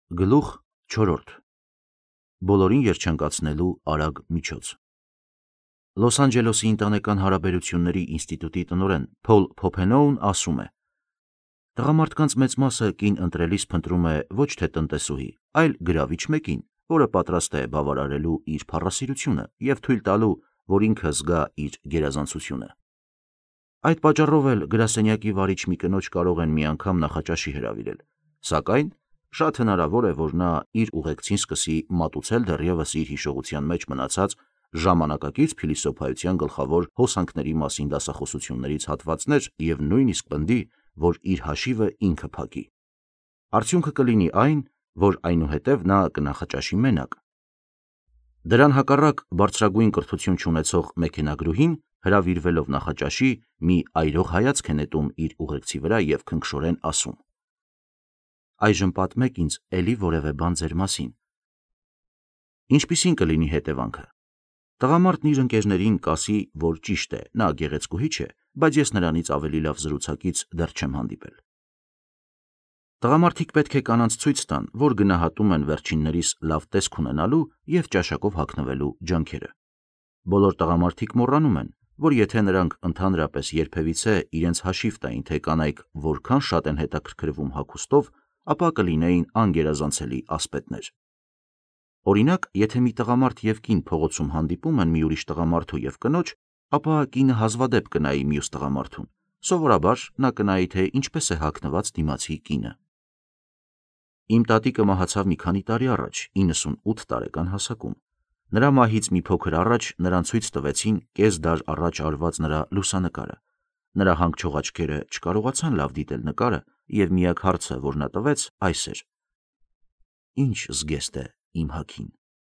Գլուխ 4. Բոլորին երջանկացնելու արագ միջոց։ Լոս Անջելեսի ընտանեկան հարաբերությունների ինստիտուտի տնօրեն Փոլ Փոփենոուն ասում է. «Տղամարդկանց մեծ մասը կին ընտրելիս փնտրում է ոչ թե տնտեսուհի, այլ գրավիչ մեկին, որը պատրաստ է բավարարելու իր փառասիրությունը և թույլ տալու, որ ինքը զգա իր գերազանցությունը։ Այդ պատճառով էլ գրասենյակի վարիչ մի կնոջ կարող են մի անգամ նախաճաշի հրավիրել, սակայն շատ հնարավոր է, որ նա իր ուղեկցին սկսի մատուցել դեռևս իր հիշողության մեջ մնացած ժամանակակից փիլիսոփայության գլխավոր հոսանքների մասին դասախոսություններից հատվածներ և նույնիսկ պնդի, որ իր հաշիվը ինքը փակի։ Արդյունքը կլինի այն, որ այնուհետև նա կնախաճաշի մենակ։ Դրան հակառակ բարձրագույն կրթություն չունեցող մեքենագրուհին, հրավիրվելով նախաճաշի, մի այրող հայացք է նետում իր ուղեկցի վրա և քնքշորեն ասում. «Այժմ պատմեք ինձ էլի որևէ բան ձեր մասին»։ Ինչպիսին կլինի հետևանքը։ Տղամարդն իր ընկերներին կասի, որ ճիշտ է, նա գեղեցկուհի չէ, բայց ես նրանից ավելի լավ զրուցակից դեռ չեմ հանդիպել։ Տղամարդիկ պետք է կանանց ցույց տան, որ գնահատում են վերջիններիս լավ տեսք ունենալու և ճաշակով հագնվելու ջանքերը։ Բոլոր տղամարդիկ մոռանում են, որ եթե նրանք ընդհանրապես երբևիցե իրենց հաշիվ տային, թե կանայք որքան շատ են հետաքրքրվում հագուստով, ապա կլինեին անգերազանցելի ասպետներ։ Օրինակ, եթե մի տղամարդ և կին փողոցում հանդիպում են մի ուրիշ տղամարդու և կնոջ, ապա կինը հազվադեպ կնայի մյուս տղամարդուն, սովորաբար նա կնայի, թե ինչպես է հագնված դիմացի կինը։ Իմ տատիկը մահացավ մի քանի տարի առաջ, 98 տարեկան հասակում։ Նրա մահից մի փոքր առաջ նրան ցույց տվեցին կես դար առաջ արված նրա լուսանկարը։ Նրա հանգչող աչքերը չկարողացան լավ դիտել նկարը, և միակ հարցը, որ նա տվեց, այս էր. «Ինչ զգեստ է իմ հագին»։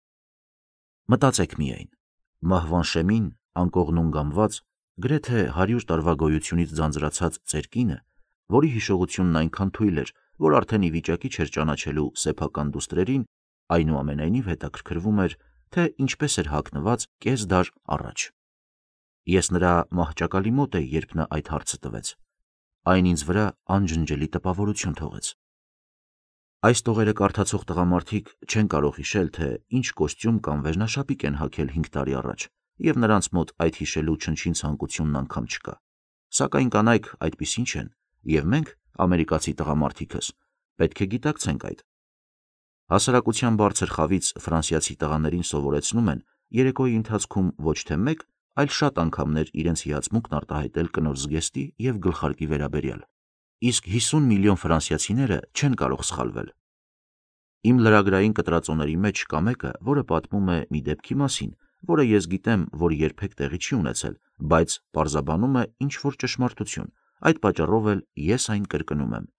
Մտածեք միայն, մահվան շեմին, անկողնուն գամված, գրեթե 100 տարվա գոյությունից ձանձրացած ձեր կինը, որի հիշողությունն այնքան թույլ էր, որ արդեն ի վիճակի չէր ճանաչելու սեփական դուստրերին, այնուամենայնիվ հետաքրքրվում էր, թե ինչպես էր հագնված կես դար առաջ։ Ես նրա մահճակալի մոտ էի, երբ նա այդ հարցը տվեց։ Այն ինձ վրա անջնջելի տպավորություն թողեց։ Այս տողերը կարդացող տղամարդիկ չեն կարող հիշել, թե ինչ կոստյում կամ վերնաշապիկ են հագել 5 տարի առաջ, և նրանց մոտ այդ հիշելու չնչին ցանկությունն անգամ չկա։ Սակայն կանայք այդպիսին չեն, և մենք, ամերիկացի տղամարդիկս, պետք է գիտակցենք այդ։ Հասարակության բարձր խավից ֆրանսիացի տղաներին սովորեցնում են երեկոյի ընթացքում ոչ թե մեկ, այլ շատ անգամներ իրենց հիացմունքն արտահայտել կնոջ զգեստի և գլխարկի վերաբերյալ, իսկ 50 միլիոն ֆրանսիացիները չեն կարող սխալվել։ Իմ լրագրային կտրածոների մեջ կա մեկը, որը պատմում է մի դեպքի մասին, որը ես գիտեմ, որ երբեք տեղի չի ունեցել, բայց պարզաբանում է ինչ-որ ճշմարտություն, այդ պատճառով էլ ես այն կրկնում եմ։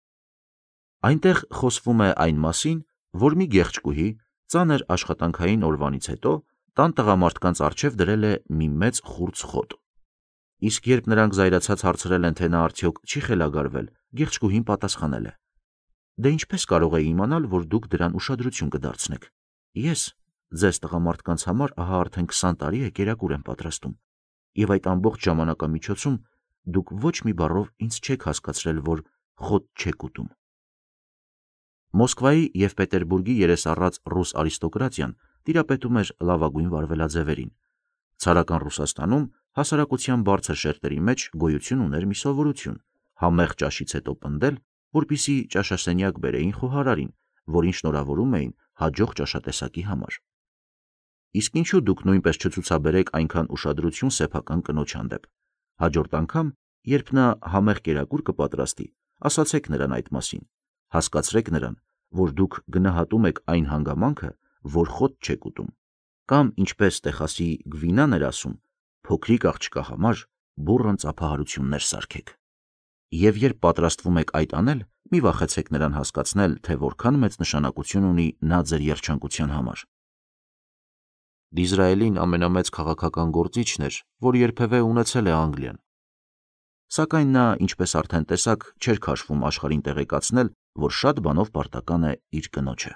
Այնտեղ խոսվում է այն մասին, որ մի գեղեցկուհի ծանր աշխատանքային օրվանից հետո տան տղամարդկանց առջև դրել է մի մեծ խուրձ խոտ։ Իսկ երբ նրանք զայրացած հարցրել են, թե նա արդյոք չի խելագարվել, գեղեցկուհին պատասխանել է. «Դե ինչպես կարող էի իմանալ, որ դուք դրան ուշադրություն կդարձնեք։ Ես ձեզ տղամարդկանց համար ահա արդեն 20 տարի է կերակուր եմ պատրաստում, և այդ ամբողջ ժամանակամիջոցում դուք ոչ մի բառով ինձ չեք հասկացրել, որ խոտ չեք ուտում»։ Մոսկվայի և Պետերբուրգի երես առած ռուս արիստոկրատիան տիրապետում էր լավագույն վարվելաձևերին։ Ցարական Ռուսաստանում հասարակության բարձր շերտերի մեջ գոյություն ուներ մի սովորություն՝ համեղ ճաշից հետո պնդել, որպեսզի ճաշասենյակ բերեին խոհարարին, որին շնորհավորում էին հաջող ճաշատեսակի համար։ Իսկ ինչու դուք նույնպես չցուցաբերեք այնքան ուշադրություն սեփական կնոջ հանդեպ։ Հաջորդ անգամ, երբ նա համեղ կերակուր կպատրաստի, ասացեք նրան այդ մասին, հասկացրեք նրան, որ դուք գնահատում եք այն հանգամանքը, որ խոտ չեք ուտում, կամ ինչպես Տեխասի Գվինան էր ասում, փոքրիկ աղջկա համար բուռն ծափահարություններ սարքեք։ Եվ երբ պատրաստվում եք այդ անել, մի վախեցեք նրան հասկացնել, թե որքան մեծ նշանակություն ունի նա ձեր երջանկության համար։ Դիզրայելին ամենամեծ քաղաքական գործիչն էր, որ երբևէ ունեցել է Անգլիան։ Սակայն նա, ինչպես արդեն տեսաք, չէր քաշվում աշխարհին տեղեկացնել, որ շատ բանով պարտական է իր կնոջը։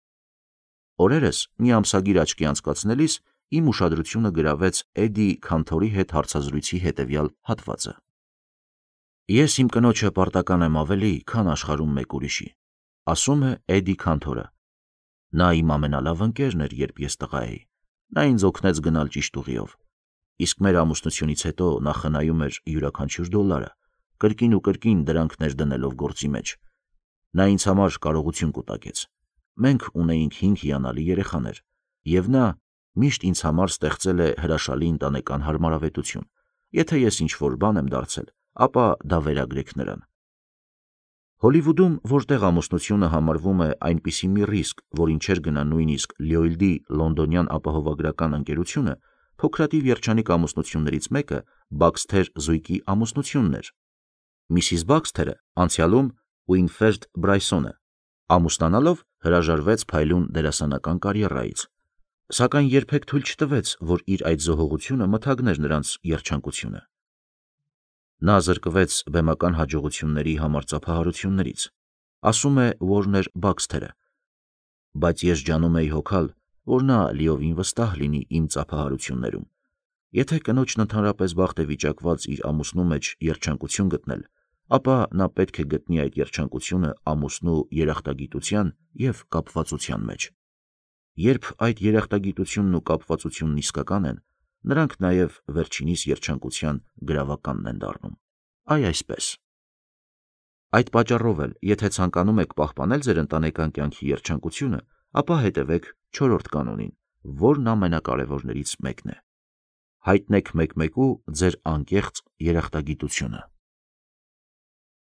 Օրերս մի ամսագիր աչքի անցկացնելիս իմ ուշադրությունը գրավեց Էդի Քանթորի հետ հարցազրույցի հետևյալ հատվածը. «Ես իմ կնոջը պարտական եմ ավելի, քան աշխարհում մեկ ուրիշի։ Ասում է Էդի Քանթորը։ Նա իմ ամենալավ ընկերն էր, երբ ես տղա էի։ Նա ինձ օգնեց գնալ ճիշտ ուղիով։ Իսկ մեր ամուսնությունից հետո նա խնայում էր յուրաքանչյուր դոլարը, կրկին ու կրկին դրանք ներդնելով գործի մեջ։ Նա ինձ համար կարողություն կուտակեց։ Մենք ունեինք 5 հիանալի երեխաներ, և նա միշտ ինձ համար ստեղծել է հրաշալի ընտանեկան հարմարավետություն։ Եթե ես ինչ-որ բան եմ դարձել, ապա դա վերագրեք նրան։ Հոլիվուդում, որտեղ ամուսնությունը համարվում է այնպիսի մի ռիսկ, որին չէր գնա նույնիսկ Լյոյլդի լոնդոնյան ապահովագրական ընկերությունը, փոքրաթիվ երջանիկ ամուսնություններից մեկը Բաքսթեր զույգի ամուսնությունն էր։ Միսիս Բաքսթերը անցյալում Ուինֆրեդ Բրայսոնը ամուսնանալով հրաժարվեց փայլուն դերասանական կարիերայից, սակայն երբեք թույլ չտվեց, որ իր այդ զոհողությունը մթագներ նրանց երջանկությունը։ Նա զրկվեց բեմական հաջողությունների համար ծափահարություններից, ասում է Ուորներ Բաքսթերը, բայց ես ջանում էի հոգալ, որ նա լիովին վստահ լինի իմ ծափահարություններում։ Եթե կնոջն ընդհանրապես բախտ է վիճակված իր ամուսնու մեջ երջանկություն գտնել, ապա նա պետք է գտնի այդ երջանկությունը ամուսնու երախտագիտության և կապվածության մեջ։ Երբ այդ երախտագիտությունն ու կապվածությունն իսկական են, նրանք նաև վերջինիս երջանկության գրավականն են դառնում։ Այ այսպես։ Այդ պատճառով էլ, եթե ցանկանում եք պահպանել ձեր ընտանեկան կյանքի երջանկությունը, ապա հետևեք 4-րդ կանոնին, որն ամենակարևորներից մեկն է։ Հայտնեք մեկ մեկու ձեր անկեղծ երախտագիտությունը։